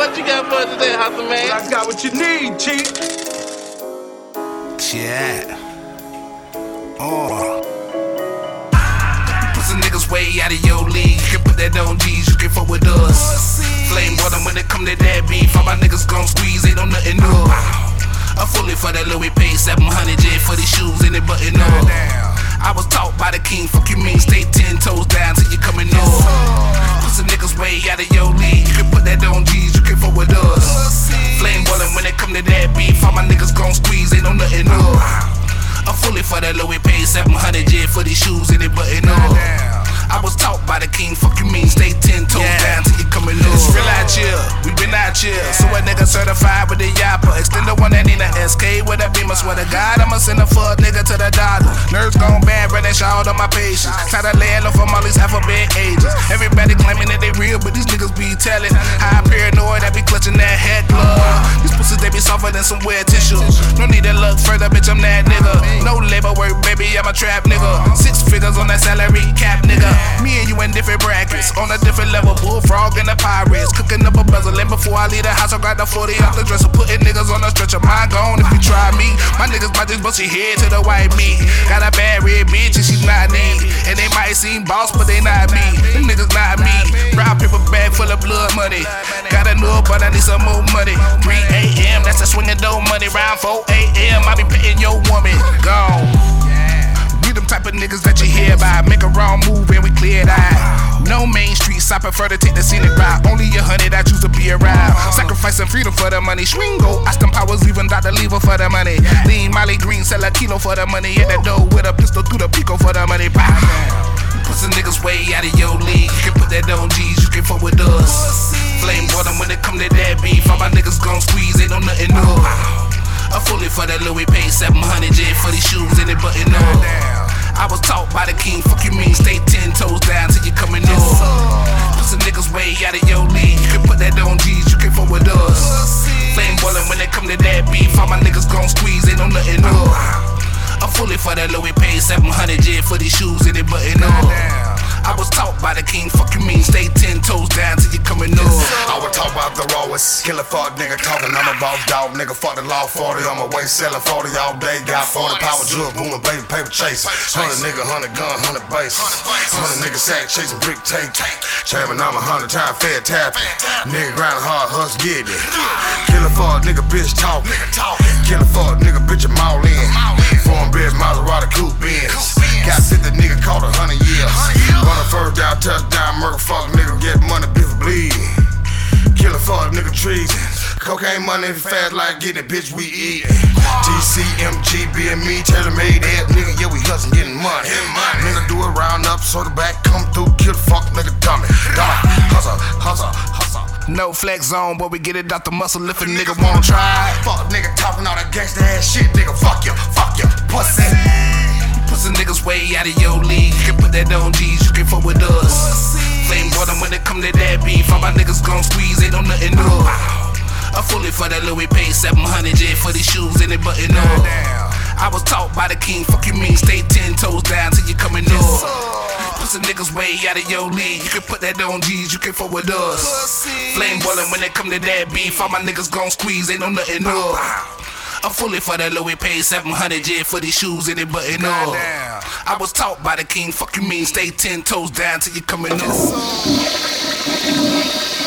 What you got for us today, Hustle Man? I got what you need, Chief. Yeah. Put some niggas way out of your league. You can put that on G's, you can fuck with us. Flame water when it come to that beef. All my niggas gon' squeeze, ain't on nothing new. I'm fully for that Louis pay 700 J for these shoes and it button up. I was taught by the king, fuck you mean, stay 10 toes down till you coming up. Put some niggas way out of your league. You can put that on G's, you can fuck with us. Flame water when it come to that beef. All my niggas gon' squeeze, ain't on nothing new. I'm fully for that Louis pay 700 J for these shoes and it button up. I was taught by the king, fuck you mean, stay 10 toes down till you coming up. It's real out here, we been out here. So a nigga certified with the yapper. Extend the one that need a SK with a beamer. Swear to God, I'ma send a fuck nigga to the doctor. Nerves gone bad, running shot on my patience. Tired of laying off from all these alphabet ages. Everybody claiming that they real, but these niggas be telling. High paranoid, I be clutching that head glove. These pussies, they be softer than some wet tissue. No need to look further, bitch, I'm that nigga. No labor work, baby, I'm a trap nigga. 6 figures on that salary cap, nigga. Me and you in different brackets, on a different level. Bullfrog and the pirates, cooking up a bezel. And before I leave the house, I grab the 40 off the dresser, putting niggas on the stretcher. Mine gone if you try me. My niggas might just bust your head to the white meat. Got a bad red bitch and she not neat. And they might seem boss, but they not me. Them niggas not me. Brown paper bag full of blood money. Got a new but I need some more money. 3 a.m., that's the swinging dough money. Round 4 a.m., I be pitting your woman. Gone. We them type of niggas that you hear about. Make a wrong move and we clear it out. No main streets, I prefer to take the scenic route. Only 100 I choose to be around. Sacrificing freedom for the money. Schwingo, Austin Powers, even Dr. Lever for the money. Lean Molly Green, sell a kilo for the money. Hit the door with a pistol through the pico for the money. Put some niggas way out of your league. You can put that on G's, you can fuck with us. Flame water when it come to that beef. All my niggas gon' squeeze, ain't on nothing new. I'm fully for that Louis pay 700 J for these shoes and it button up. I was taught by the king, fuck you mean, stay 10 toes down till you coming up. Put some niggas way out of your league. You can put that on G's, you can fuck with us. Flame boiling when it come to that beef. All my niggas gon' squeeze, ain't on nothing new. I'm fully for that Louis pay 700 J for these shoes and it button up. I was taught by the king, fuck you mean, stay 10 toes down till you coming up. I was taught about the rawest, killer fuck nigga talking, I'm a boss dog, nigga fuck the law 40, I'm a way selling 40 all day, got 40 power drug, booming baby paper chase, 100 nigga, 100 gun, 100 base, 100 nigga sack chasing brick tape, chairman I'm 100 time fed tapping, nigga grind hard, hustle get it, killer fuck nigga bitch talking, killer fuck nigga bitch I'm all in, foreign bitch Maserati coupe Benz, got 50 nigga caught 100 years. Run a first down, touchdown, murder, fuck nigga, get money, bitch bleed. Killer fuck nigga treason. Cocaine money fast like getting it, bitch, we eat. TCMG, BME, tailor made ass nigga, yeah, we hustling, getting money. Nigga do it round up, so the back come through, kill the fuck nigga, dummy. Hustle. No flex zone, but we get it out the muscle if a nigga won't try. Fuck nigga talking all that gangsta ass shit, nigga, fuck you, pussy. Put some niggas way out of your league. You can put that on G's, you can fuck with us. Flame water when it come to that beef. All my niggas gon' squeeze, ain't on nothing new. I'm fully for that Louis pay 700 J for these shoes and it button up. I was taught by the king, fuck you mean, stay 10 toes down till you coming up. Put some niggas way out of your league. You can put that on G's, you can fuck with us. Flame boiling when it come to that beef. All my niggas gon' squeeze, ain't on nothing new. I'm fully for that Louis pay 700 J for these shoes and it button up. I was taught by the king, fuck you mean, stay 10 toes down till you coming up.